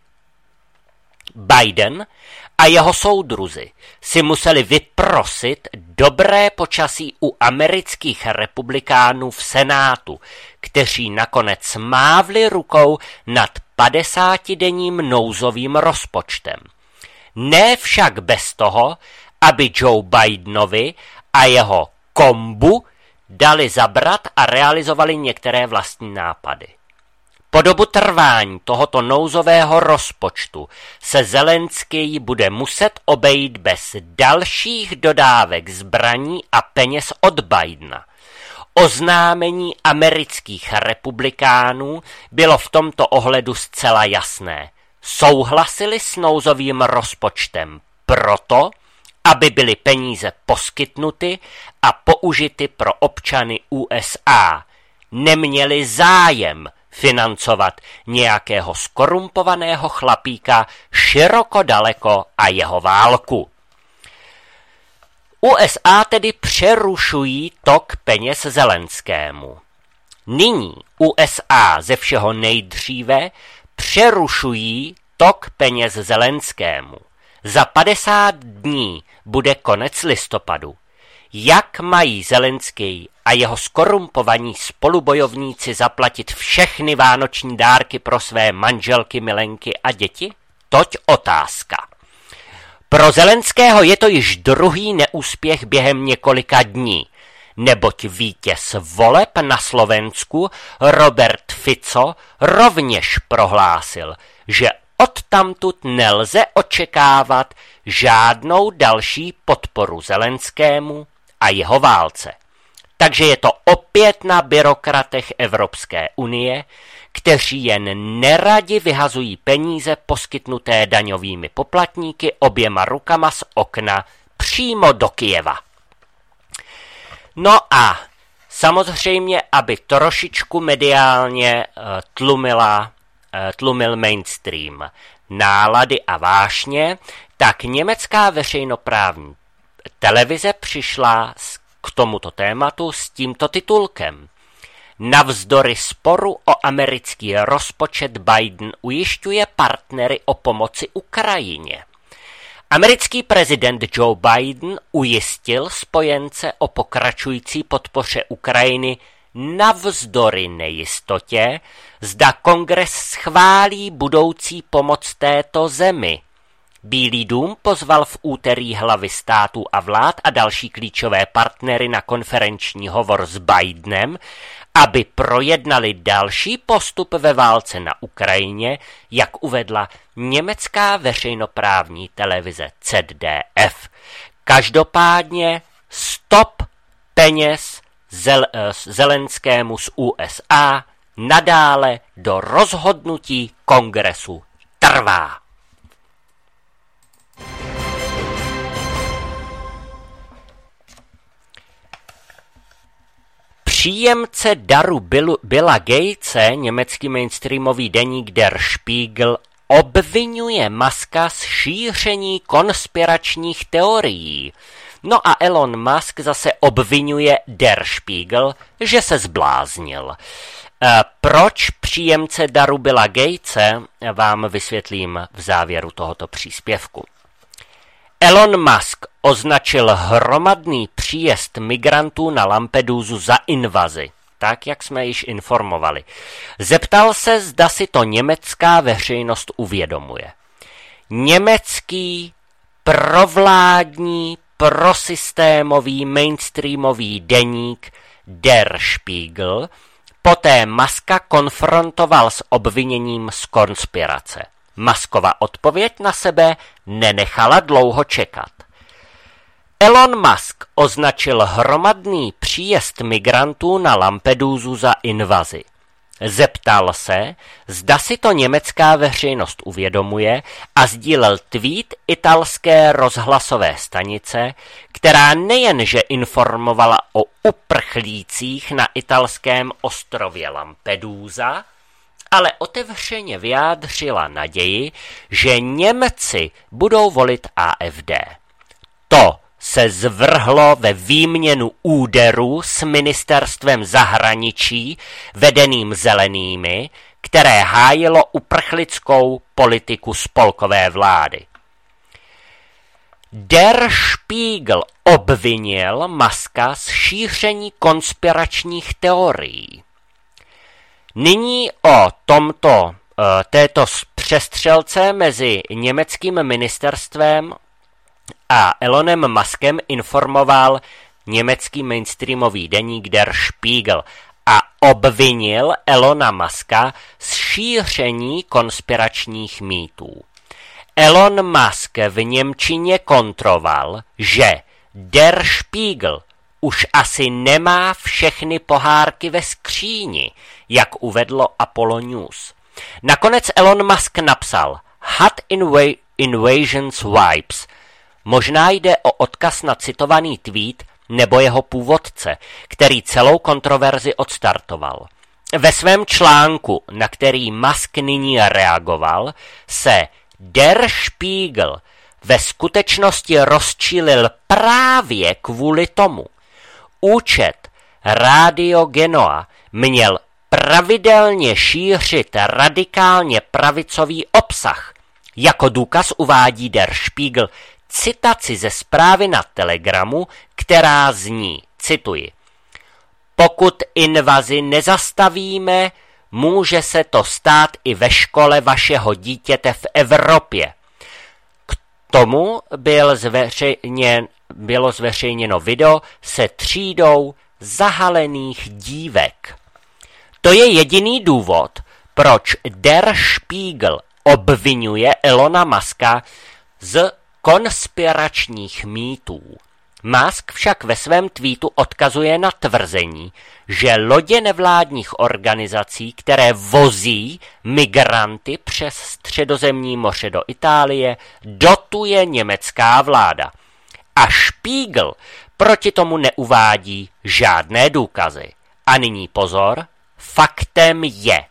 Biden a jeho soudruzi si museli vyprosit dobré počasí u amerických republikánů v Senátu, kteří nakonec mávli rukou nad padesátidenním nouzovým rozpočtem. Ne však bez toho, aby Joe Bidenovi a jeho kombu dali zabrat a realizovali některé vlastní nápady. Po dobu trvání tohoto nouzového rozpočtu se Zelenský bude muset obejít bez dalších dodávek zbraní a peněz od Bidena. Oznámení amerických republikánů bylo v tomto ohledu zcela jasné. Souhlasili s nouzovým rozpočtem proto, aby byly peníze poskytnuty a použity pro občany U S A. Neměli zájem financovat nějakého skorumpovaného chlapíka široko daleko a jeho válku. U S A tedy přerušují tok peněz Zelenskému. Nyní U S A ze všeho nejdříve přerušují tok peněz Zelenskému. Za padesát dní bude konec listopadu. Jak mají Zelenský a jeho skorumpovaní spolubojovníci zaplatit všechny vánoční dárky pro své manželky, milenky a děti? Toť otázka. Pro Zelenského je to již druhý neúspěch během několika dní, neboť vítěz voleb na Slovensku Robert Fico rovněž prohlásil, že odtamtud nelze očekávat žádnou další podporu Zelenskému a jeho válce. Takže je to opět na byrokratech Evropské unie, kteří jen neradi vyhazují peníze poskytnuté daňovými poplatníky oběma rukama z okna přímo do Kyjeva. No a samozřejmě, aby trošičku mediálně tlumila, tlumil mainstream. nálady a vášně, tak německá veřejnoprávní televize přišla k tomuto tématu s tímto titulkem. Navzdory sporu o americký rozpočet Biden ujišťuje partnery o pomoci Ukrajině. Americký prezident Joe Biden ujistil spojence o pokračující podpoře Ukrajiny navzdory nejistotě, zda kongres schválí budoucí pomoc této zemi. Bílý dům pozval v úterý hlavy států a vlád a další klíčové partnery na konferenční hovor s Bidenem, aby projednali další postup ve válce na Ukrajině, jak uvedla německá veřejnoprávní televize Z D F. Každopádně stop peněz Zel- Zelenskému z U S A nadále do rozhodnutí kongresu trvá. Příjemce daru Billu, Billa Gatese, německý mainstreamový deník Der Spiegel, obvinuje Muska z šíření konspiračních teorií. No a Elon Musk zase obvinuje Der Spiegel, že se zbláznil. E, proč příjemce daru Billa Gatese, vám vysvětlím v závěru tohoto příspěvku. Elon Musk označil hromadný příjezd migrantů na Lampedusu za invazi, tak jak jsme již informovali. Zeptal se, zda si to německá veřejnost uvědomuje. Německý provládní, prosystémový, mainstreamový deník Der Spiegel poté Muska konfrontoval s obviněním z konspirace. Muskova odpověď na sebe nenechala dlouho čekat. Elon Musk označil hromadný příjezd migrantů na Lampedusu za invazi. Zeptal se, zda si to německá veřejnost uvědomuje a sdílel tweet italské rozhlasové stanice, která nejenže informovala o uprchlících na italském ostrově Lampedusa, ale otevřeně vyjádřila naději, že Němci budou volit A F D. To se zvrhlo ve výměnu úderů s ministerstvem zahraničí vedeným zelenými, které hájilo uprchlickou politiku spolkové vlády. Der Spiegel obvinil Muska z šíření konspiračních teorií. Nyní o tomto, této přestřelce mezi německým ministerstvem a Elonem Muskem informoval německý mainstreamový deník Der Spiegel a obvinil Elona Muska z šíření konspiračních mýtů. Elon Musk v němčině kontroval, že Der Spiegel už asi nemá všechny pohárky ve skříni, jak uvedlo Apollo News. Nakonec Elon Musk napsal Hot inva- Invasions Vibes. Možná jde o odkaz na citovaný tweet nebo jeho původce, který celou kontroverzi odstartoval. Ve svém článku, na který Musk nyní reagoval, se Der Spiegel ve skutečnosti rozčílil právě kvůli tomu. Účet Radio Genoa měl pravidelně šířit radikálně pravicový obsah. Jako důkaz uvádí Der Spiegel citaci ze zprávy na Telegramu, která zní, cituji, pokud invazi nezastavíme, může se to stát i ve škole vašeho dítěte v Evropě. K tomu byl zveřejněn, bylo zveřejněno video se třídou zahalených dívek. To je jediný důvod, proč Der Spiegel obvinuje Elona Muska z konspiračních mýtů. Musk však ve svém tweetu odkazuje na tvrzení, že lodě nevládních organizací, které vozí migranty přes Středozemní moře do Itálie, dotuje německá vláda. A Spiegel proti tomu neuvádí žádné důkazy. A nyní pozor, faktem je,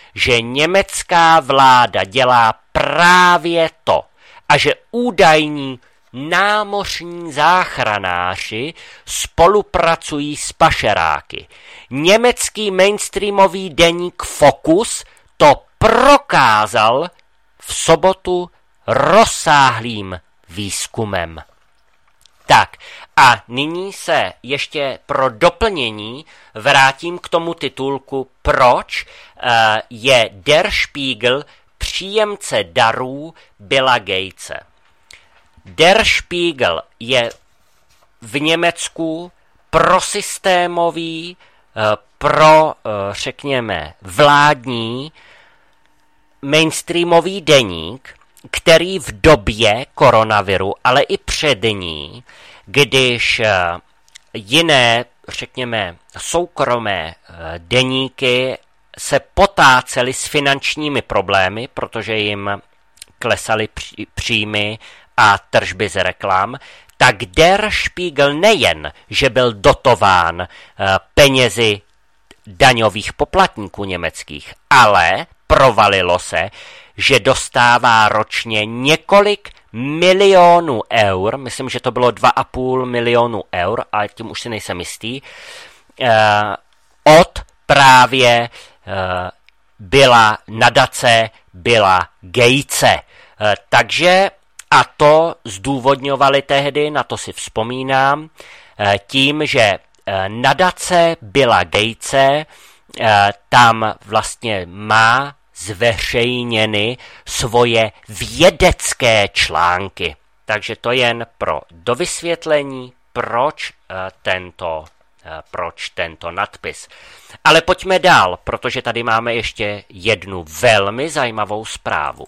že německá vláda dělá právě to a že údajní námořní záchranáři spolupracují s pašeráky. Německý mainstreamový deník Focus to prokázal v sobotu rozsáhlým výzkumem. Tak a nyní se ještě pro doplnění vrátím k tomu titulku, proč uh, je Der Spiegel příjemce darů Billa Gatese. Der Spiegel je v Německu prosystémový, pro, řekněme, vládní mainstreamový deník, který v době koronaviru, ale i před ní, když jiné, řekněme, soukromé deníky se potácely s finančními problémy, protože jim klesaly příjmy a tržby z reklam, tak Der Spiegel nejen, že byl dotován penězi daňových poplatníků německých, ale provalilo se, že dostává ročně několik milionů eur, myslím, že to bylo dva a půl milionu eur, ale tím už si nejsem jistý, od právě byla nadace Billa Gatese. Takže a to zdůvodňovali tehdy, na to si vzpomínám, tím, že nadace Billa Gatese tam vlastně má zveřejněny svoje vědecké články. Takže to jen pro dovysvětlení, proč tento, proč tento nadpis. Ale pojďme dál, protože tady máme ještě jednu velmi zajímavou zprávu.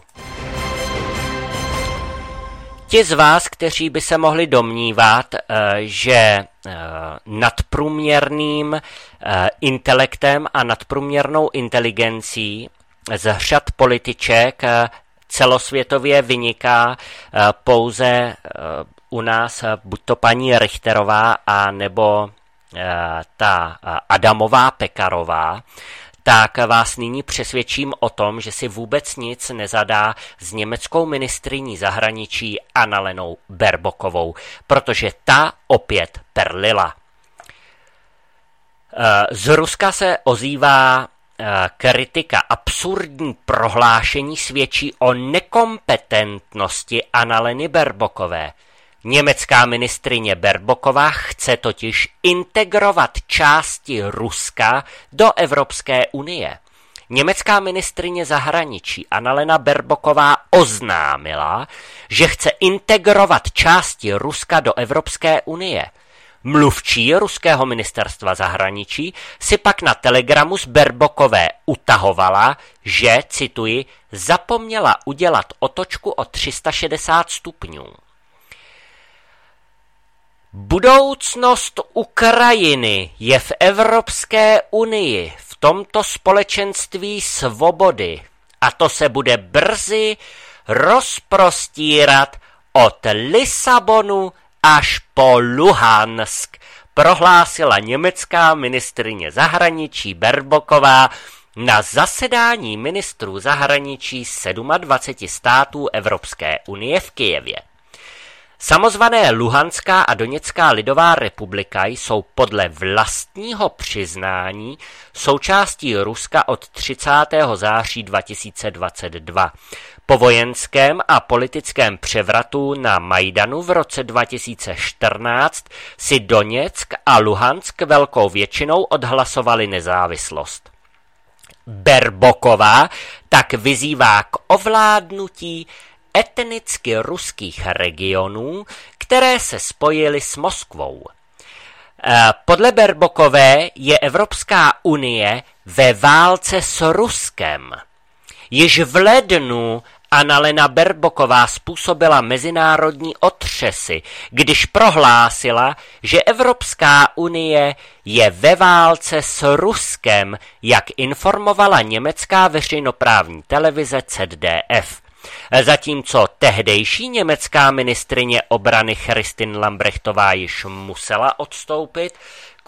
Ti z vás, kteří by se mohli domnívat, že nadprůměrným intelektem a nadprůměrnou inteligencí z řad političek celosvětově vyniká pouze u nás buď to paní Richterová a nebo ta Adamová Pekarová, tak vás nyní přesvědčím o tom, že si vůbec nic nezadá s německou ministryní zahraničí Annalenou Baerbockovou, protože ta opět perlila. Z Ruska se ozývá kritika. Absurdní prohlášení svědčí o nekompetentnosti Annaleny Baerbockové. Německá ministryně Baerbocková chce totiž integrovat části Ruska do Evropské unie. Německá ministryně zahraničí Annalena Baerbocková oznámila, že chce integrovat části Ruska do Evropské unie. Mluvčí ruského ministerstva zahraničí si pak na telegramu z Baerbockové utahovala, že, cituji, zapomněla udělat otočku o tři sta šedesát stupňů. Budoucnost Ukrajiny je v Evropské unii, v tomto společenství svobody, a to se bude brzy rozprostírat od Lisabonu až po Luhansk, prohlásila německá ministryně zahraničí Baerbocková na zasedání ministrů zahraničí dvaceti sedmi států Evropské unie v Kyjevě. Samozvané Luhanská a Doněcká lidová republika jsou podle vlastního přiznání součástí Ruska od třicátého září dva tisíce dvacet dva. Po vojenském a politickém převratu na Majdanu v roce dva tisíce čtrnáct si Doněck a Luhansk velkou většinou odhlasovali nezávislost. Baerbocková tak vyzývá k ovládnutí etnicky ruských regionů, které se spojily s Moskvou. Podle Baerbockové je Evropská unie ve válce s Ruskem. Již v lednu Annalena Baerbocková způsobila mezinárodní otřesy, když prohlásila, že Evropská unie je ve válce s Ruskem, jak informovala německá veřejnoprávní televize Z D F. Zatímco tehdejší německá ministryně obrany Christine Lambrechová již musela odstoupit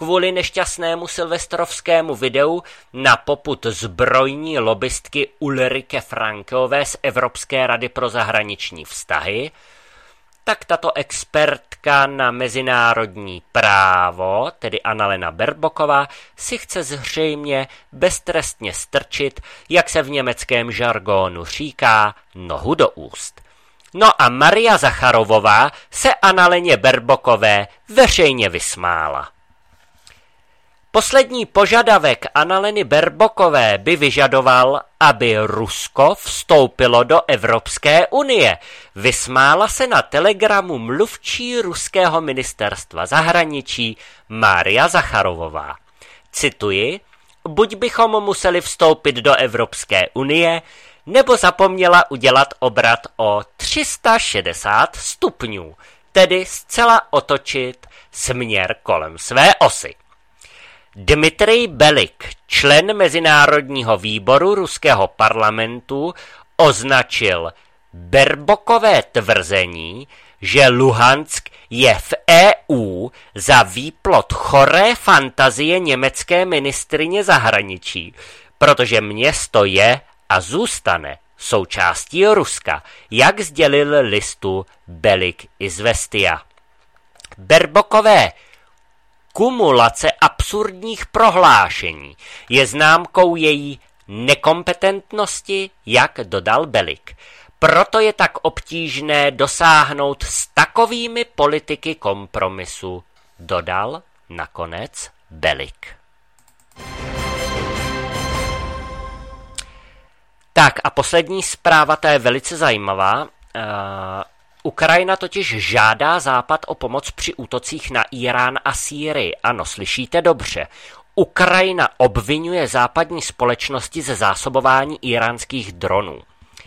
kvůli nešťastnému silvestrovskému videu na popud zbrojní lobistky Ulrike Frankeové z Evropské rady pro zahraniční vztahy, tak tato expertka na mezinárodní právo, tedy Annalena Baerbocková, si chce zřejmě beztrestně strčit, jak se v německém žargonu říká, nohu do úst. No a Maria Zacharovová se Annaleně Baerbockové veřejně vysmála. Poslední požadavek Annaleny Baerbockové by vyžadoval, aby Rusko vstoupilo do Evropské unie. Vysmála se na telegramu mluvčí ruského ministerstva zahraničí Maria Zacharovová. Cituji, buď bychom museli vstoupit do Evropské unie, nebo zapomněla udělat obrat o tři sta šedesát stupňů, tedy zcela otočit směr kolem své osy. Dmitrij Belik, člen Mezinárodního výboru ruského parlamentu, označil Baerbockové tvrzení, že Luhansk je v E U za výplod choré fantazie německé ministryně zahraničí, protože město je a zůstane součástí Ruska, jak sdělil listu Belik Izvestia. Baerbockové kumulace absurdních prohlášení je známkou její nekompetentnosti, jak dodal Belik. Proto je tak obtížné dosáhnout s takovými politiky kompromisu, dodal nakonec Belik. Tak a poslední zpráva, ta je velice zajímavá. Uh, Ukrajina totiž žádá Západ o pomoc při útocích na Irán a Sýrii. Ano, slyšíte dobře. Ukrajina obvinuje západní společnosti ze zásobování íránských dronů.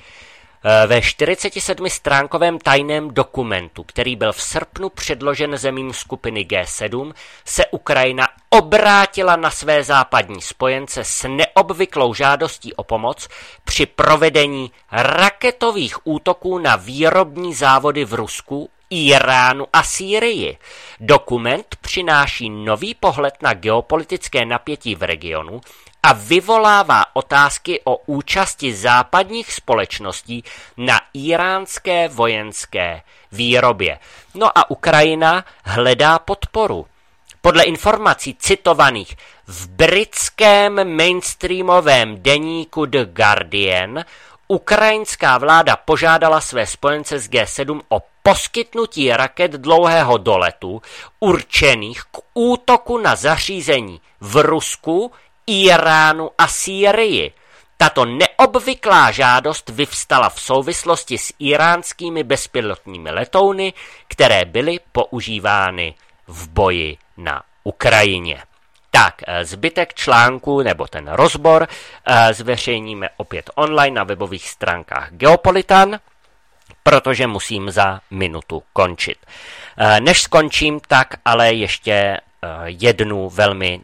Ve čtyřicetisedmistránkovém tajném dokumentu, který byl v srpnu předložen zemím skupiny G sedm, se Ukrajina obrátila na své západní spojence s neobvyklou žádostí o pomoc při provedení raketových útoků na výrobní závody v Rusku, Iránu a Sýrii. Dokument přináší nový pohled na geopolitické napětí v regionu a vyvolává otázky o účasti západních společností na íránské vojenské výrobě. No a Ukrajina hledá podporu. Podle informací citovaných v britském mainstreamovém deníku The Guardian ukrajinská vláda požádala své spojence z G sedm o poskytnutí raket dlouhého doletu určených k útoku na zařízení v Rusku, Iránu a Sýrii. Tato neobvyklá žádost vyvstala v souvislosti s iránskými bezpilotními letouny, které byly používány v boji na Ukrajině. Tak, zbytek článku nebo ten rozbor zveřejníme opět online na webových stránkách Geopolitan, protože musím za minutu končit. Než skončím, tak ale ještě jednu velmi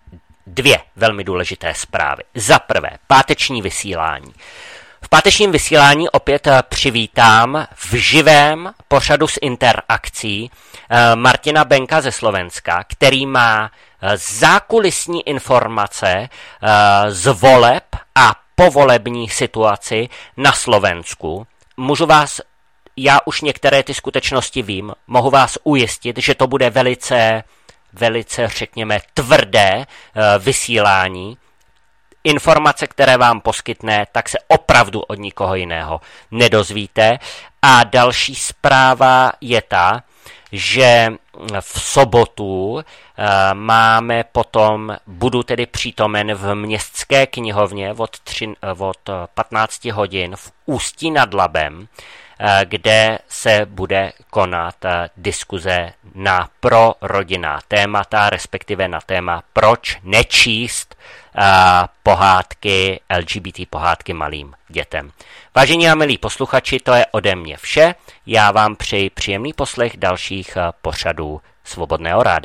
Dvě velmi důležité zprávy. Za prvé, páteční vysílání. V pátečním vysílání opět přivítám v živém pořadu s interakcí Martina Benka ze Slovenska, který má zákulisní informace z voleb a povolební situaci na Slovensku. Můžu vás, já už některé ty skutečnosti vím, mohu vás ujistit, že to bude velice velice, řekněme, tvrdé vysílání. Informace, které vám poskytne, tak se opravdu od nikoho jiného nedozvíte. A další zpráva je ta, že v sobotu máme potom, budu tedy přítomen v Městské knihovně od, tři, od patnácti hodin v Ústí nad Labem, kde se bude konat diskuze na prorodinná témata, respektive na téma, proč nečíst pohádky, L G B T pohádky malým dětem. Vážení a milí posluchači, to je ode mě vše. Já vám přeji příjemný poslech dalších pořadů Svobodného rádia.